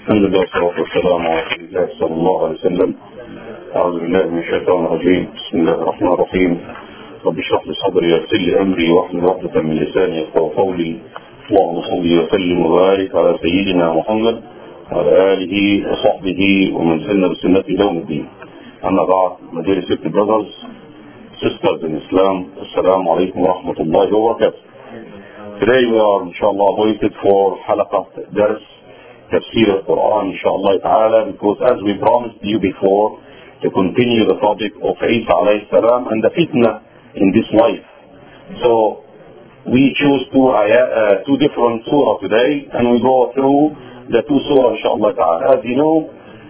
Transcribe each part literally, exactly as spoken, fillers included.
الحمد لله والصلاة والسلام على رسول الله صلى الله عليه وسلم. أعوذ بالله من الشيطان الرجيم. بسم الله الرحمن الرحيم. رب اشرح لي صدري ويسر لي أمري واحلل عقدة من لساني يفقهوا قولي. اللهم صل وسلم وبارك على سيدنا محمد وعلى آله وصحبه ومن سن بسنته يوم الدين. أما بعد, my dear brothers, sisters in Islam, Assalamu alaikum wa rahmatullahi wa barakatuh. Today we are inshallah waited for halaqah dars tafsir al-Quran inshallah ta'ala, because as we promised you before, to continue the topic of Isa alayhi salam and the fitna in this life. So we choose two, uh, two different surah today, and we go through the two surah inshallah ta'ala. As you know,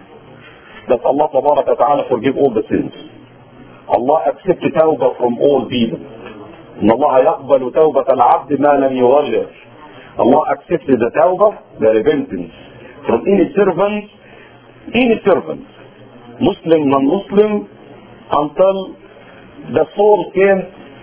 that Allah tabarak wa ta'ala forgive all the sins. Allah accepts tawbah from all people. إن الله يقبل توبة العبد ما لم يغير. Allah accepts the tawbah, the repentance, from any servant, any servant, Muslim, non-Muslim, until the soul came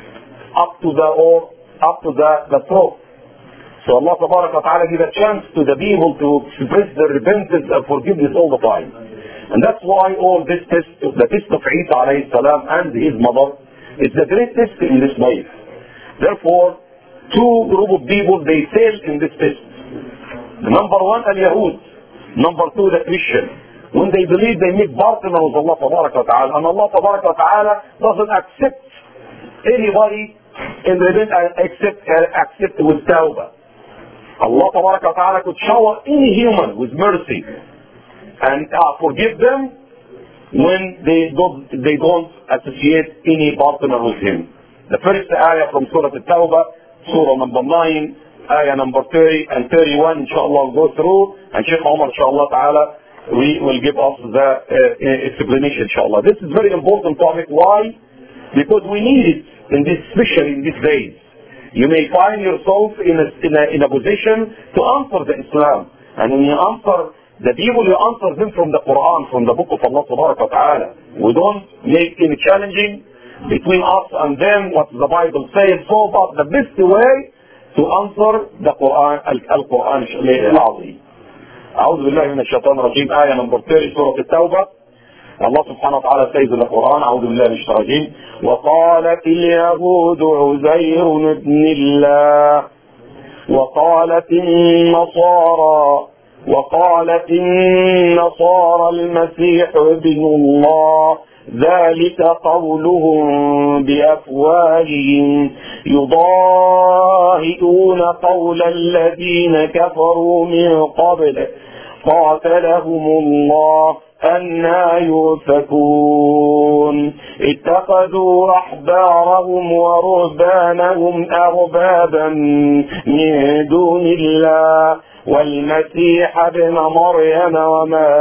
up to the or up to the, the throat. So Allah tabarak wa ta'ala give a chance to the people to express their repentance and forgiveness all the time. And that's why all this test, the test of Isa alayhi salam and his mother, is the great test in this life. Therefore, two group of people, they fail in this test. The number one, al-Yahud. Number two, the Christian. When they believe they make partner with Allah tabarak wa ta'ala, and Allah tabarak wa ta'ala doesn't accept anybody in repentance except uh, accept with tawbah. Allah tabarak wa ta'ala could shower any human with mercy and uh, forgive them when they don't, they don't associate any partner with him. The first ayah from Surah At-Tawbah, Surah number nine, ayah number thirty and thirty-one, inshallah, we'll go through, and Shaykh Umar, inshallah ta'ala, we will give us the uh, explanation, inshallah. This is very important topic. Why? Because we need it, in this, especially in these days. You may find yourself in a, in a, in a position to answer the Islam. And when you answer the people, you answer them from the Quran, from the book of Allah subhanahu wa ta'ala. We don't make any challenging between us and them, what the Bible says. So, but the best way to answer the Quran, Al-Quran al-Azim. أعوذ بالله من الشيطان الرجيم. آية number thirty, سورة التوبة. الله سبحانه وتعالى says in the Quran, أعوذ بالله من الشيطان الرجيم, وقالت اليهود عزير ابن الله وقالت النصارى وقالت النصارى المسيح ابن الله ذلك قولهم بأفواههم يضاهئون قول الذين كفروا من قبل قاتلهم الله أنى يؤفكون اتخذوا أحبارهم ورهبانهم أربابا من دون الله والمسيح ابن مريم وما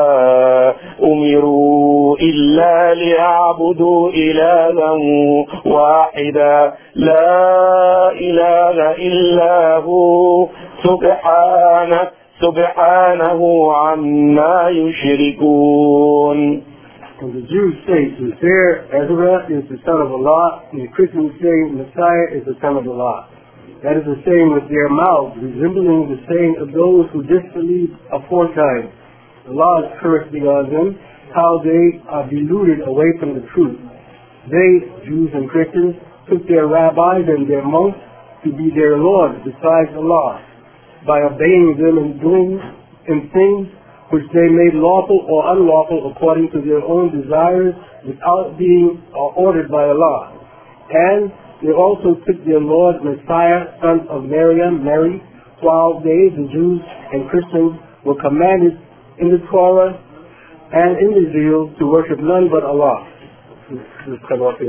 أمروا إلا ليعبدوا إلها واحدا لا إله إلا هو سبحانه سبحانه عما يشركون. And the Jews say, sincere Ezra is the son of Allah, and the Christians say, Messiah is the son of Allah. That is the saying with their mouths, resembling the saying of those who disbelieved aforetime. Allah is cursed beyond them, how they are deluded away from the truth. They, Jews and Christians, took their rabbis and their monks to be their Lord besides Allah, by obeying them and doing in things which they made lawful or unlawful according to their own desires without being ordered by Allah. And they also took their Lord Messiah, son of Maryam, Mary, while they, the Jews and Christians, were commanded in the Torah and in the Zeal to worship none but Allah. You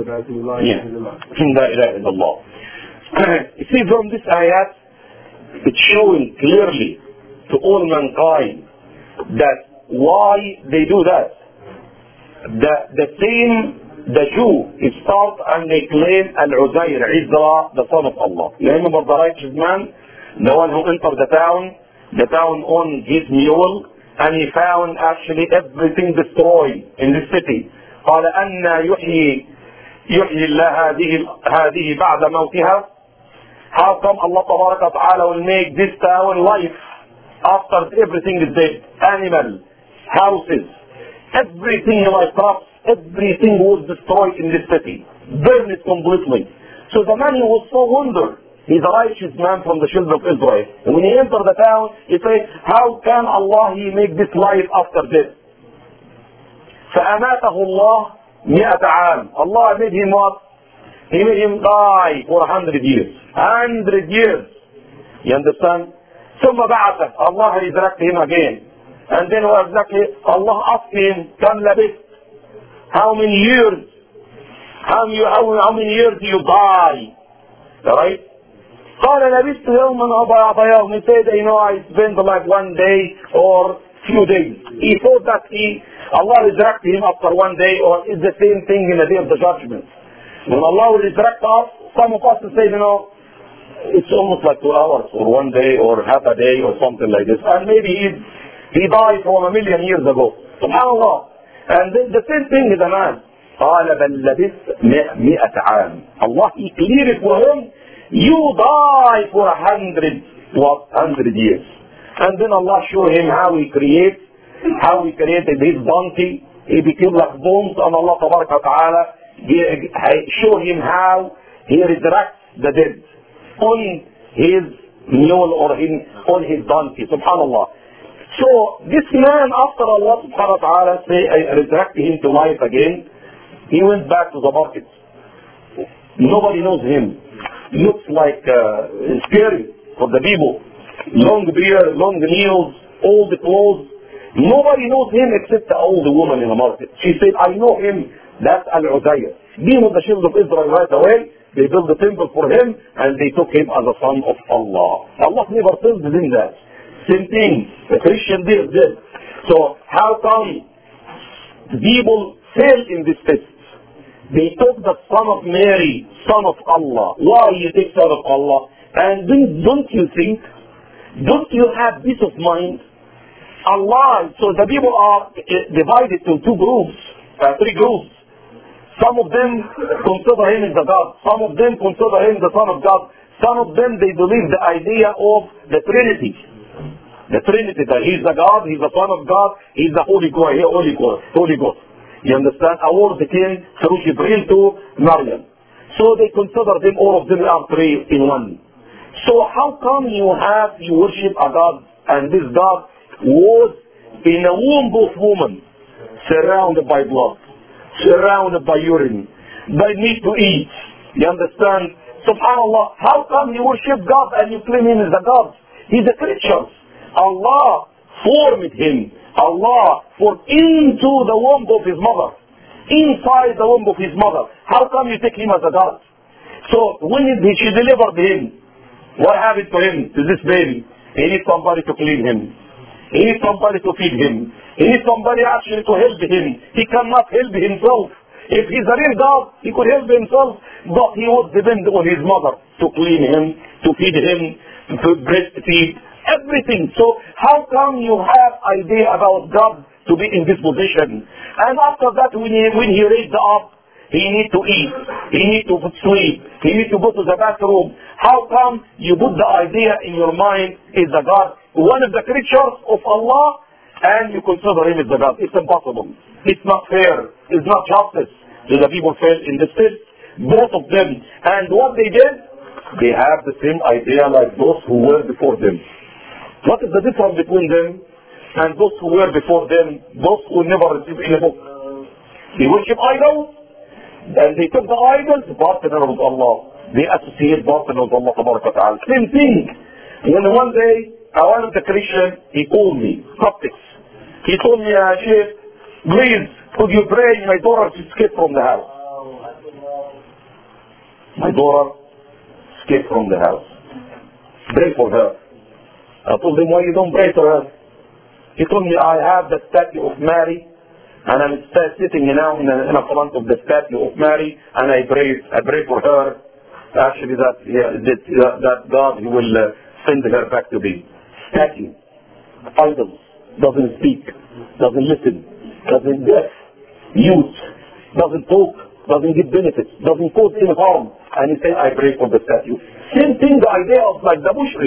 see, from this ayat, it's showing clearly to all mankind that why they do that. The, the same, the Jew, it starts and they claim Al-Uzair, Isra, the son of Allah. You remember the righteous man, the one who entered the town, the town on his mule, and he found actually everything destroyed in the city. قال أن يحيي يحيي الله هذه هذه بعد موتها. How come Allah Tabaraka wa Ta'ala will make this town life after everything is dead, animals, houses, everything like crops, everything was destroyed in this city, burned it completely. So the man was so wondered. He's a righteous man from the children of Israel. And when he entered the town, he said, how can Allah he make this life after death? فأماته الله مئة عام. Allah made him what? He made him die for a hundred years. Hundred years. You understand? ثم بعثه. Allah resurrected him again. And then exactly Allah asked him, كم لبثت? How many years? How many, how, how many years do you die? Alright? قال لبثت يوما أو بعض يوم. He said, you know, I spent like one day or few days. He thought that he, Allah resurrected him after one day, or it's the same thing in the day of the judgment. When Allah will resurrect us, some of us will say, you know, it's almost like two hours or one day or half a day or something like this. And maybe he, he died from a million years ago. SubhanAllah. And then the same thing with a man. قال بل لبثت مئة عام. Allah, he cleared it for him. You die for a hundred, what, hundred years. And then Allah showed him how he creates, how he created his donkey. He became like bones, and Allah Tabaraka wa Ta'ala showed him how he resurrects the dead on his mule or in, on his donkey. Subhanallah. So this man, after Allah Subhanahu wa Ta'ala say, resurrected him to life again, he went back to the market. Nobody knows him. Looks like uh, scary for the people. Long beard, long nails, old clothes. Nobody knows him except the old woman in the market. She said, I know him. That's Al-Uzair. Being with the children of Israel right away, they built a temple for him and they took him as a son of Allah. Allah never told them that. Same thing. The Christian did this. So how come people fail in this test? They took the son of Mary, son of Allah. Why you take son of Allah? And then don't you think, don't you have peace of mind? Allah, so the people are divided into two groups, uh, three groups. Some of them consider him as the God. Some of them consider him the son of God. Some of them, they believe the idea of the Trinity. The Trinity, that he's the God, he's the son of God, he's the Holy God, Holy God, Holy God. You understand? A word came through Jibreel to Maryam. So they consider them, all of them are three in one. So how come you have, you worship a God, and this God was in a womb of woman, surrounded by blood, surrounded by urine, by need to eat. You understand? SubhanAllah, how come you worship God and you claim him as a God? He's a creature. Allah formed him. Allah formed into the womb of his mother. Inside the womb of his mother. How come you take him as a God? So when she delivered him, what happened to him, to this baby? He needs somebody to clean him. He needs somebody to feed him. He needs somebody actually to help him. He cannot help himself. If he's a real God, he could help himself, but he would depend on his mother to clean him, to feed him, to breastfeed, everything. So how come you have idea about God to be in this position? And after that, when he, when he raised up, he need to eat, he need to sleep, he need to go to the bathroom. How come you put the idea in your mind is the God, one of the creatures of Allah, and you consider him as the God? It's impossible. It's not fair. It's not justice. So the people fell in this test, both of them. And what they did, they have the same idea like those who were before them. What is the difference between them and those who were before them, those who never received any book? They worship idols, and they took the idols, partner with Allah. They associate partner with Allah Ta'ala. Same thing. When one day, one of the Christians, he called me, Coptics. He told me, uh, Sheikh, please, could you pray my daughter to escape from the house? My daughter escaped from the house. Pray for her. I told him, why you don't pray for her? He told me, I have the statue of Mary, and I'm sitting now in, a, in a front of the statue of Mary, and I pray, I pray for her. Actually, that, yeah, that, uh, that God, he will uh, send her back to me. Statue, idol, doesn't speak, doesn't listen, doesn't deaf, mute, doesn't talk, doesn't give benefits, doesn't cause any harm. And he said, I pray for the statue. Same thing, the idea of like the mushrik.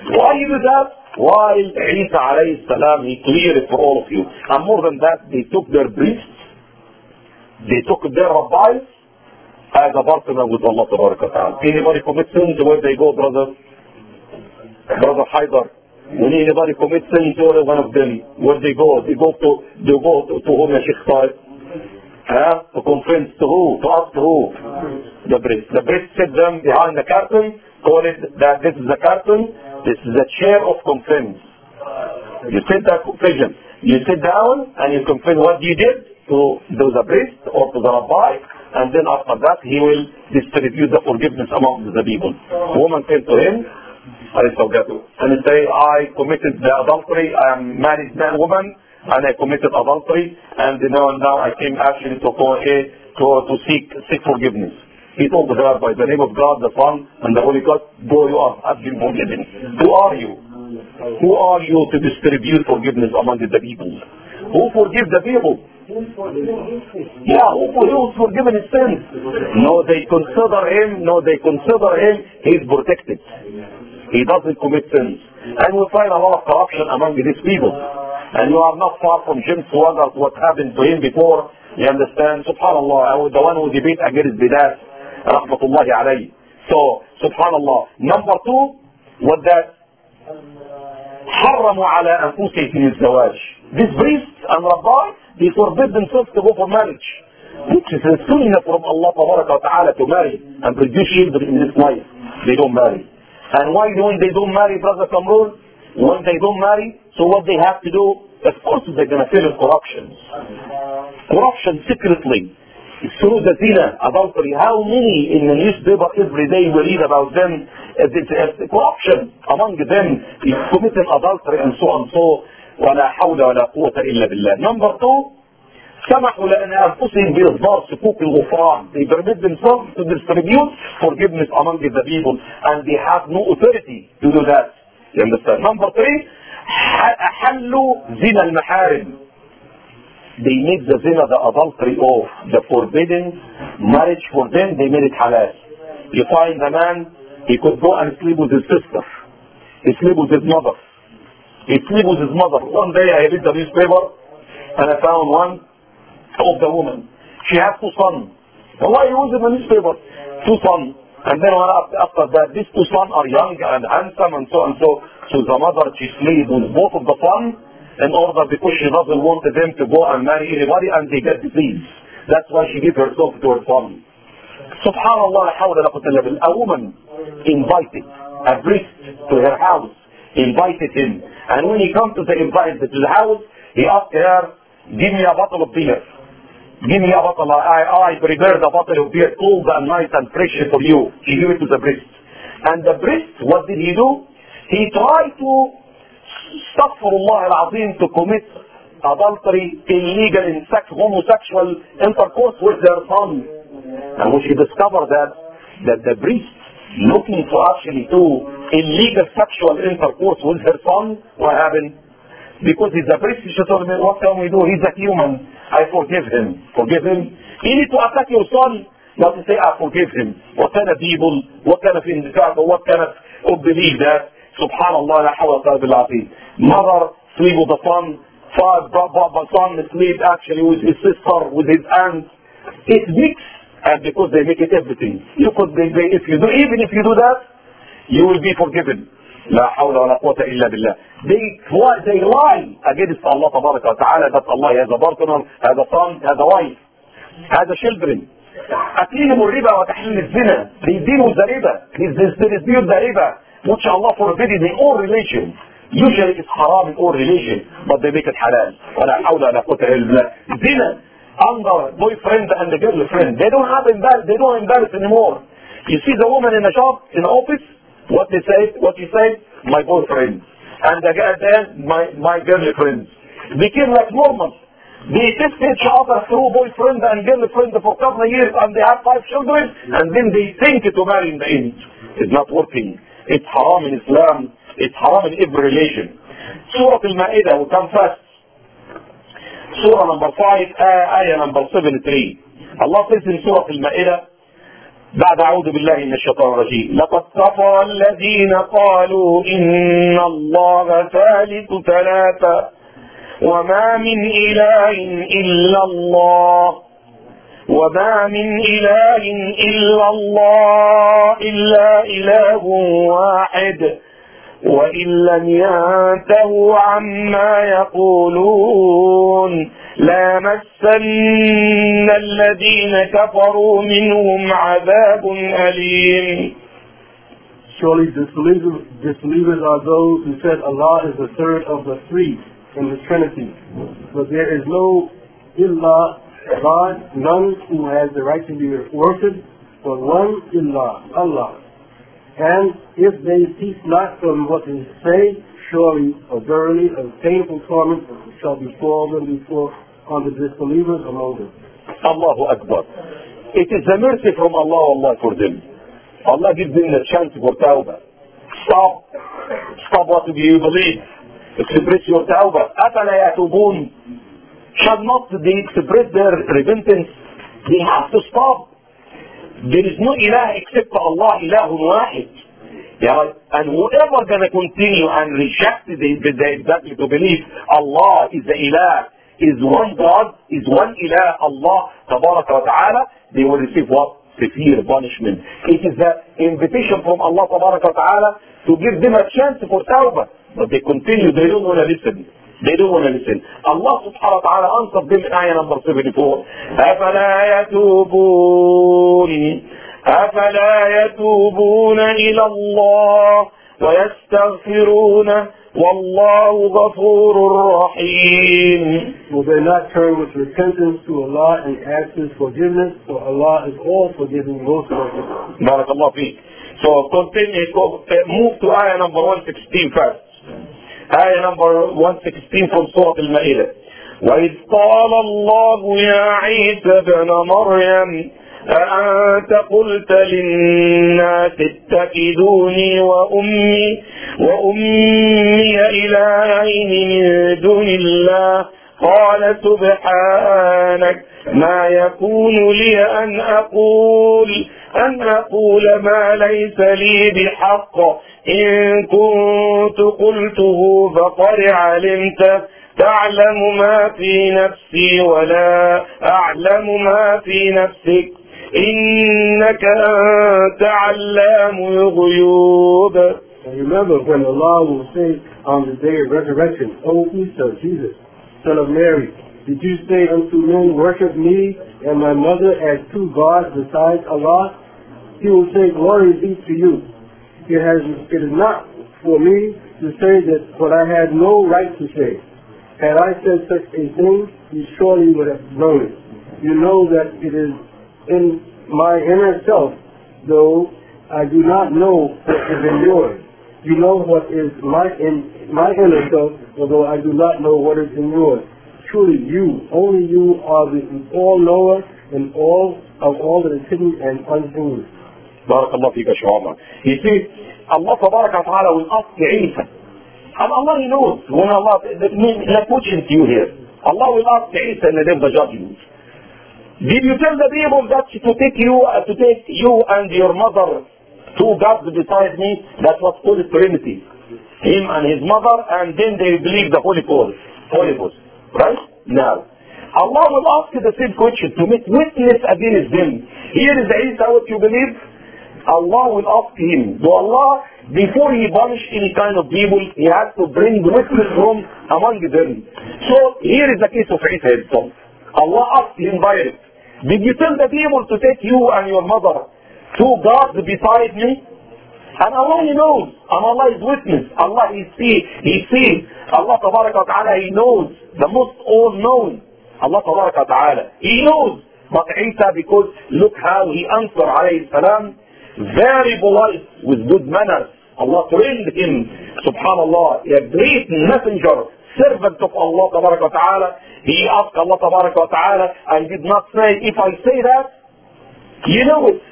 Why you do that? While Isa alayhi salam, he cleared it for all of you. And more than that, they took their priests, they took their rabbis as a partner with Allah ta'ala. Anybody commit sin to where they go, brother? Brother Haidar. When anybody commits sin to one of them, where they go? They go to, they go to, to whom, Sheikh Taib? Huh? To conference to who? To ask to who? The priest. The priest sit them behind the curtain, call it that this is the curtain, this is the chair of conference. You sit that confession. You sit down and you confess what you did to, to the priest or to the rabbi, and then after that he will distribute the forgiveness among the people. A woman came to him, and he say, I committed the adultery, I am married man woman, and I committed adultery, and you know, now I came actually to, to, to seek, seek forgiveness. He told the rabbi, by the name of God, the Son, and the Holy God, go, you are have been forgiven. Who are you? Who are you to distribute forgiveness among the people? Who forgive the people? Yeah, who, who is forgiven his sins? No, they consider him, no, they consider him, he's protected. He doesn't commit sins. And we find a lot of corruption among these people. And you are not far from James Swaggart, what happened to him before. You understand? Subhanallah, the one who debate against Bidat, rahmatullahi alayhi. So, subhanallah. Number two, what that? حرموا على أنفسهم الزواج. These priests and rabbis, they forbid themselves to go for marriage. Which is a sunnah from Allah Ta'ala to marry and produce children in this life. They don't marry. And why when they don't marry, Brother Kamrul? When they don't marry, so what they have to do? Of course they're going to fill in corruption. Corruption secretly. Through the zina, adultery. How many in the newspaper every day we read about them? Uh, uh, corruption among them is committing adultery and so on. So, ولا حول ولا قوة إلا بالله. Number two, سمحوا لأن أنفسهم بإصدار صكوك الغفران. They permit themselves to distribute forgiveness among the people, and they have no authority to do that. You understand? Number three, أحلوا زنا المحارم. They made the zina, the adultery of the forbidden marriage for them, they made it halal. You find a man, he could go and sleep with his sister. He sleep with his mother. He sleep with his mother. One day I read the newspaper and I found one of the woman. She has two sons. And why you use the newspaper? Two sons. And then after that, these two sons are young and handsome and so and so. So the mother, she sleeps with both of the sons in order, because she doesn't want them to go and marry anybody and they get disease. That's why she gives herself to her son. Subhanallah, a woman invited a priest to her house, invited him. And when he comes to the invited to the house, he asked her, give me a bottle of beer. Give me a bottle. I, I prepared a bottle of beer, cold and nice and fresh for you. She gave it to the priest. And the priest, what did he do? He tried to Astaghfirullah al-Azim, to commit adultery, illegal in sex, homosexual intercourse with their son. And when she discovered that, that the priest looking for actually to illegal sexual intercourse with her son, what happened? Because he's a priest, she told me, what can we do? He's a human. I forgive him. Forgive him. You need to attack your son, not to say, I forgive him. What kind of evil, what kind of individual, what kind of, of belief that, subhanallah, la hawla illa billah. Mother sleep with the son, father, the son sleep actually with his sister, with his aunt. It's mixed, and because they make it everything. You could, they, they, if you do, even if you do that, you will be forgiven. La hawla wa la quwwata illa billah. They, they lie against Allah tabaraka wa ta'ala, that Allah has a partner, has a son, has a wife, has a children. أكلهم الربا وتحليل الزنا. They deal with the riba. They dispute the riba, which Allah forbidden in all religion. Usually it's haram in all religion, but they make it halal. ولا حول ولا قوة إلا بالله. Zina under boyfriend and the girlfriend. They don't have embarrass. They don't embarrass anymore. You see the woman in the shop, in the office, what they say, what she says, my boyfriend, and the guy there, my my girlfriend. Became like normal. They test each other through boyfriend and girlfriend for a couple of years, and they have five children, and then they think to marry in the end. It's not working. It's haram in Islam. It's haram in every religion. Surah Al-Ma'idah, we come first. Surah number five, ayah number seventy-three. Allah says in Surah Al-Ma'idah, بعد أعوذ بالله من الشيطان الرجيم. لقد كفر الذين قالوا إن الله ثالث ثلاثة وما من إله إلا الله وما من إله إلا الله إلا إله واحد وإن لم ينتهوا عما يقولون ليمسن الذين كفروا منهم عذاب أليم. Surely disbelievers, disbelievers are those who said Allah is the third of the three in the Trinity. But there is no Illah, God, none who has the right to be worshipped, but one Illah, Allah. And if they cease not from what they say, surely or verily a painful torment shall befall them before on the disbelievers among them. Allahu Akbar. It is a mercy from Allah, Allah for them. Allah gives them a chance for tawbah. Stop. Stop what you believe. Express your tawbah. أَفَلَا يَتُوبُونَ. Shall not they express their repentance? They have to stop. There is no ilah except for Allah, ilahun wahid. Yeah, and whoever gonna continue and reject the, the, the exactly to believe Allah is the ilah, is one God, is one ilah, Allah tabarak wa ta'ala, they will receive what? Severe punishment. It is the invitation from Allah tabarak wa ta'ala to give them a chance for tawbah. But they continue, they don't want to listen. They don't want to listen. Allah subhanahu wa ta'ala answered them in ayah number seventy-four. أَفَلَا يَتُوبُونَ أَفَلَا يَتُوبُونَ إِلَى اللَّهِ وَيَسْتَغْفِرُونَ وَاللَّهُ غَفُورٌ رَحِيمٌ. Will they not turn with repentance to Allah and ask His forgiveness? For Allah is all forgiving, most merciful. Barakallah feek. So continue, move to ayah number one sixteen first. آية number one sixteen from سورة المائدة. وإذ قال الله يا عيسى ابن مريم أأنت قلت للناس اتخذوني وأمي وأمي إلهين من دون الله قال سبحانك ما يكون لي أن أقول أن أقول ما ليس لي بحق إن كنت قلته فقد علمت تعلم ما في نفسي ولا أعلم ما في نفسك إنك أنت علام الغيوب. And remember when Allah will say on the day of resurrection, O Isa, Jesus, son of Mary, did you say unto men, worship me and my mother as two gods besides Allah? He will say, glory be to you. It, has, it is not for me to say that what I had no right to say. Had I said such a thing, you surely would have known it. You know that it is in my inner self, though I do not know what is in yours. You know what is my in my inner self, although I do not know what is in yours. Truly you, only you are the all-knower and all of all that is hidden and unseen. Barakallah fika Shawama. You see, Allah tabaraka wa ta'ala will ask Isa. And Allah knows when Allah, like watching you here. Allah will ask Isa in the day of the judgment. Did you tell the people that to take you, uh, to take you and your mother, two gods beside me? That's what's called Trinity. Him and his mother, and then they believe the Holy Ghost. Holy Ghost. Right? Now, Allah will ask you the same question to make witness against them. Here is Isa, what you believe? Allah will ask him. So Allah, before he punish any kind of people, he has to bring witness from among them. So here is the case of Isa himself. Allah asked him direct, did you tell the people to take you and your mother two gods beside me? And Allah he knows, and Allah is witness. Allah he see, he sees. Allah tabaraka wa ta'ala, he knows, the most all-known. Allah tabaraka wa ta'ala, he knows. But Isa, because look how he answered alayhi salam, very polite, with good manners. Allah trained him, subhanallah, a great messenger, servant of Allah tabaraka wa ta'ala. He asked Allah tabaraka wa ta'ala, I did not say, if I say that, you know it.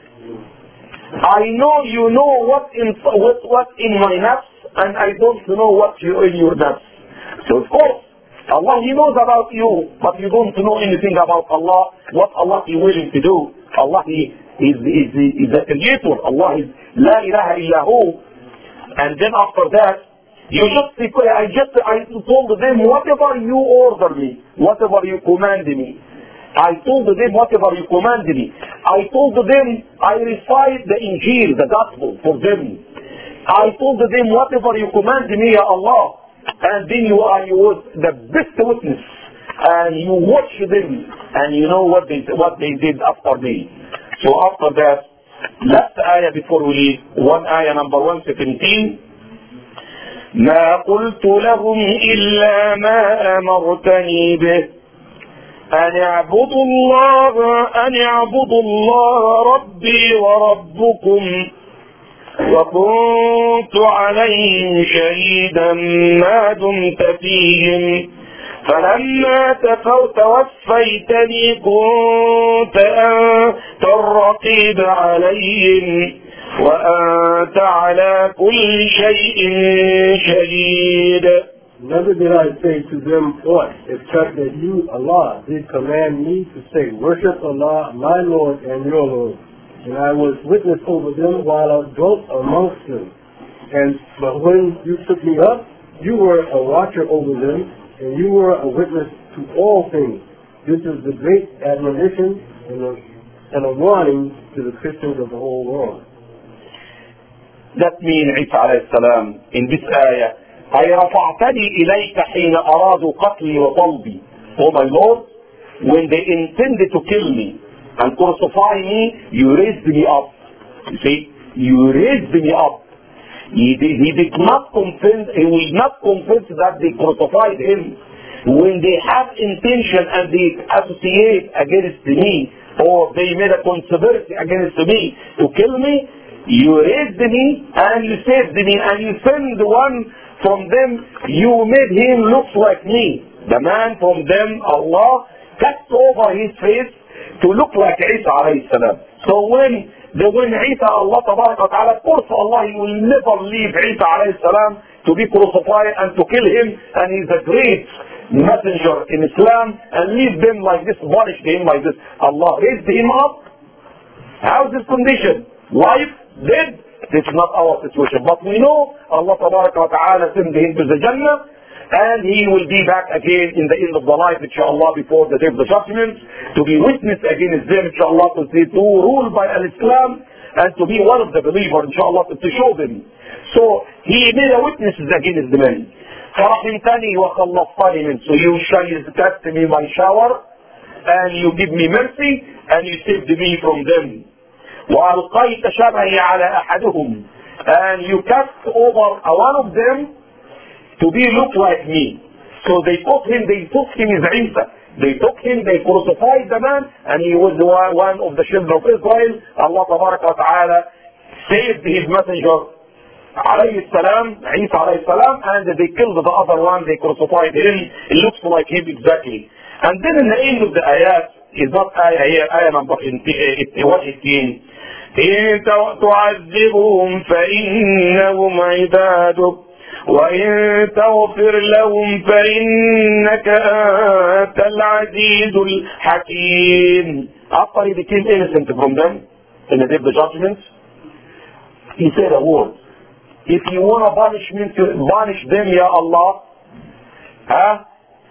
I know you know what in what, what in my nafs, and I don't know what you in your nafs. So of course, Allah he knows about you, but you don't know anything about Allah, what Allah is willing to do. Allah he He's, he's, the, he's the creator. Allah is La ilaha illahu. And then after that, you just, I just, I told them, whatever you order me, whatever you command me, I told them whatever you command me. I told them, I recite the Injil, the gospel for them. I told them whatever you command me, Ya Allah. And then you are you was the best witness. And you watch them, and you know what they what they did after me. So after that, last ayah before we leave, one ayah number one seventeen. ما قلت لهم إلا ما أمرتني به أن اعبدوا الله أن اعبدوا الله ربي وربكم وكنت عليهم شهيدا ما دمت فيهم فلما توفيتني كنت أنت الرقيب عليهم وأنت على كل شيء شهيد. Never did I say to them aught, except that you, Allah, did command me to say, worship Allah, my Lord and your Lord. And I was witness over them while I dwelt amongst them. And but when you took me up, you were a watcher over them, and you were a witness to all things. This is the great admonition and a, and a warning to the Christians of the whole world. That means Isa alayhi salam in this ayah, أي رفعتني إليك حين أرادوا قتلي وطلبي. Oh my Lord, when they intended to kill me and crucify me, you raised me up. You see, you raised me up. He did, he did not confess, he was not confess that they crucified him. When they have intention and they associate against me, or they made a conspiracy against me to kill me, you raised me and you saved me and you sent one from them, you made him look like me. The man from them, Allah, cut over his face to look like Isa alayhi salam. So when the when Isa, Allah tabarak wa ta'ala, of course Allah, he will never leave Isa alayhi salam to be crucified and to kill him, and he's a great messenger in Islam, and leave them like this, punish him like this. Allah raised him up. How's his condition? Life, dead. This is not our situation, but we know Allah tabarak wa ta'ala sent him to the Jannah, and he will be back again in the end of the life, inshallah, before the day of the judgment, to be witness against them, inshallah, to, see, to rule by al-Islam, and to be one of the believers, inshallah, to, to show them. So he made a witness against the men. فَرَحِمْتَنِي وَخَلَّصْتَنِي مِنْ. So you shall test me my shower, and you give me mercy, and you saved me from them. وَأَلْقَيْتَ شَبَهِي عَلَى أَحَدُهُمْ. And you cast over one of them to be look like me. So they took him, they took him as Isa. They took him, they crucified the man, and he was one of the children of Israel. Allah tabarak wa ta'ala saved his messenger, alayhi salam, Isa alayhi salam, and they killed the other one, they crucified him. It looks like him exactly. And then in the end of the ayat, is not ayah here, ayah number one eighteen. إن تعذبهم فإنهم عبادك وإن تغفر لهم فإنك أنت العزيز الحكيم. After he became innocent from them in the day of the judgment, he said a word. If you want to punish me, to punish them, Ya Allah, huh?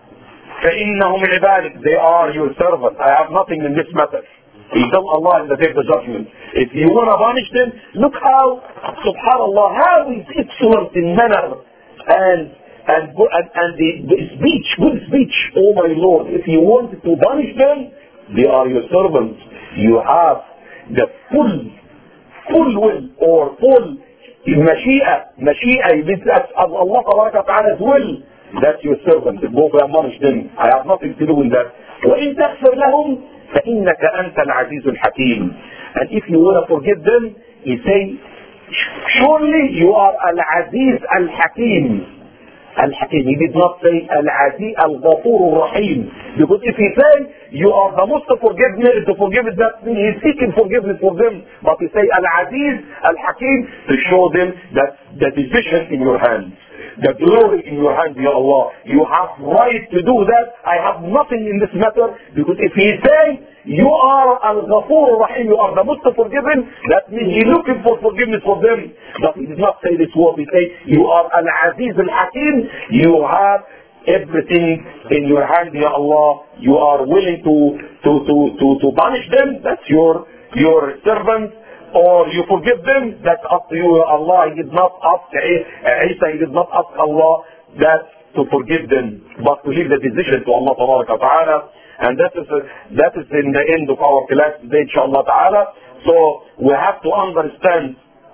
فإنهم عبادك, they are your servants. I have nothing in this matter. He told Allah in the day of the judgment, if you want to punish them, look how, subhanallah, how is excellent in manner and and and, and the, the speech, good speech. Oh my Lord, if you want to punish them, they are your servants. You have the full, full will or full mashia, mashia, that's Allah Ta'ala's will. That's your servant. Go and punish them. I have nothing to do with that. وإن تغفر لهم فإنك أنت العزيز الحكيم. And if you want to forgive them, he say, surely you are Al-Aziz Al-Hakim. Al-Hakim. He did not say Al-Aziz Al-Ghafur Al-Rahim. Because if he say, you are the most forgiveness, to forgive that means he's seeking forgiveness for them. But he say Al-Aziz Al-Hakim to show them that the decision in your hands. The glory in your hands, Ya Allah. You have right to do that. I have nothing in this matter. Because if he say, you are Al-Ghafur Rahim, you are the most forgiven, that means you're looking for forgiveness for them. But he did not say this word, he said, you are Al-Aziz Al-Hakim, you have everything in your hand, Ya Allah. You are willing to, to, to, to, to punish them, that's your, your servants, or you forgive them, that's up to you, Ya Allah. He did not ask Isa, he did not ask Allah that to forgive them, but to leave the decision to Allah Ta'ala. And that is, that is in the end of our class today, inshallah ta'ala. So we have to understand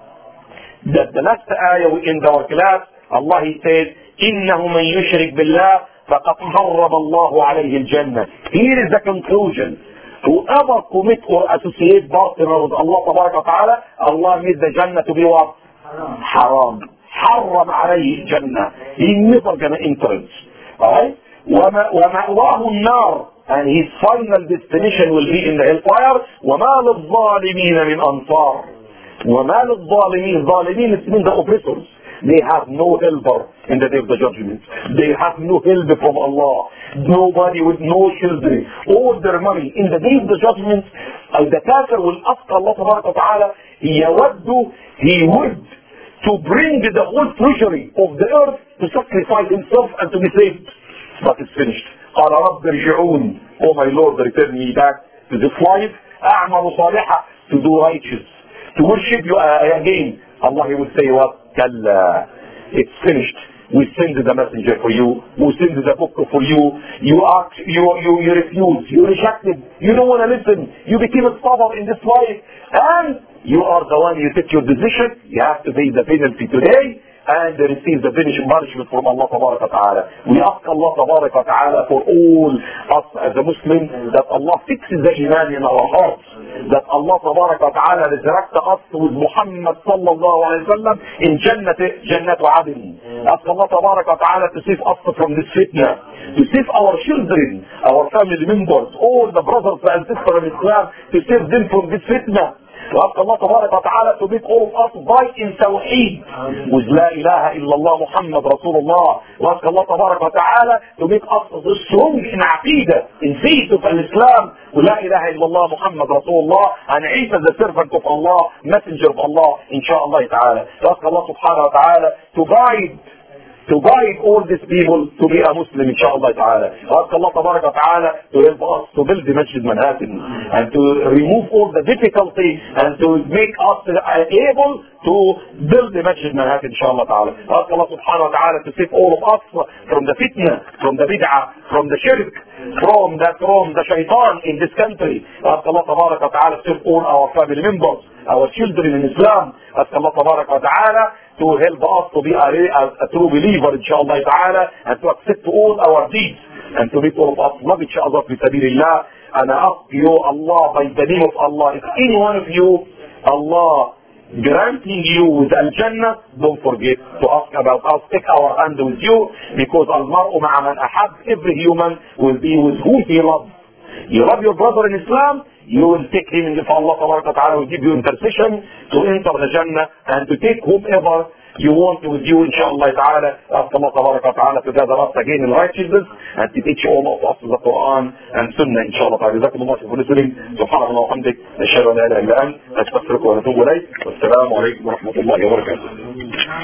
that the last ayah we end our class, Allah he says, إِنَّهُ مَنْ يُشْرِكْ بِاللَّهِ فَقَدْ حَرَّمَ اللَّهُ عَلَيْهِ الْجَنَّةِ. Here is the conclusion. Whoever commit or associate partner with Allah Ta'ala, Allah made the Jannah to be what? Haram. حرم عليه الجنة. He never gonna enter it. Alright? وَمَأْوَاهُ النَّارِ. And his final destination will be in the hellfire. وَمَا لِلظَّالِمِينَ مِنْ أَنصَارٍ. وَمَا لِلظَّالِمِينَ. ظالمين, it means the oppressors. They have no helper in the day of the judgment. They have no help from Allah. Nobody with no children. All their money. In the day of the judgment, the kafir will ask Allah Ta'ala, يَوَدُّ, he would to bring the whole treasury of the earth to sacrifice himself and to be saved. But it's finished. قال رب ارجعون. Oh my Lord, return me back to this life. أعمل صالحة, to do righteous, to worship you uh, again. Allah he will say what? كلا. It's finished. We send the messenger for you. We send the book for you. You ask, you, you, you refuse. You rejected. You don't want to listen. You became a stubborn in this life. And you are the one, you take your decision. You have to pay the penalty today and receive the punishment from Allah Ta'ala. We ask Allah Ta'ala for all us as a Muslim that Allah fixes the iman in our hearts. That Allah Ta'ala resurrect us with Muhammad sallallahu alayhi wa sallam in Jannat, Jannat Adn. Ask Allah Ta'ala to save us from this fitna, to save our children, our family members, all the brothers and sisters in Islam, to save them from this fitna. وأسأل الله تبارك وتعالى to make all of us by in Tawheed with La ilaha illallah Muhammad Rasulullah. وأسأل الله تبارك وتعالى to make us strong in Aqidah, in faith of Islam, ولا إله إلا الله محمد رسول الله, and Isa the servant of Allah, messenger of Allah, inshallah ta'ala. وأسأل الله سبحانه وتعالى to guide to guide all these people to be a Muslim, inshallah ta'ala. Ask Allah tabaraka ta'ala to help us to build the Masjid Manhattan and to remove all the difficulty and to make us able to build the Masjid Manhattan, inshallah ta'ala. Ask Allah subhanahu wa ta'ala to save all of us from the fitna, from the bid'ah, from the shirk, from the, from the shaitan in this country. Ask Allah tabaraka ta'ala to save all our family members, our children in Islam. Ask Allah tabaraka ta'ala to help us to be a, a, a true believer, inshallah ta'ala, and to accept all our deeds, and to make all of us love each other fi sabilillah. And I ask you, Allah, by the name of Allah, if any one of you, Allah granting you with Al-Jannah, don't forget to ask about us, take our hand with you, because Al-Mar'u ma'a man ahab, every human will be with whom he loves. You love your brother in Islam, you will take him, and if Allah Ta'ala will give you intercession to enter the Jannah and to take whomever you want with you, inshallah ta'ala. Ask Allah Ta'ala to gather us again in righteousness and to teach all of us the Quran and Sunnah, inshallah ta'ala. جزاكم الله for listening. سبحانك اللهم وبحمدك نشهد أن لا إله إلا أنت نستغفرك ونتوب إليك والسلام عليكم ورحمة الله وبركاته.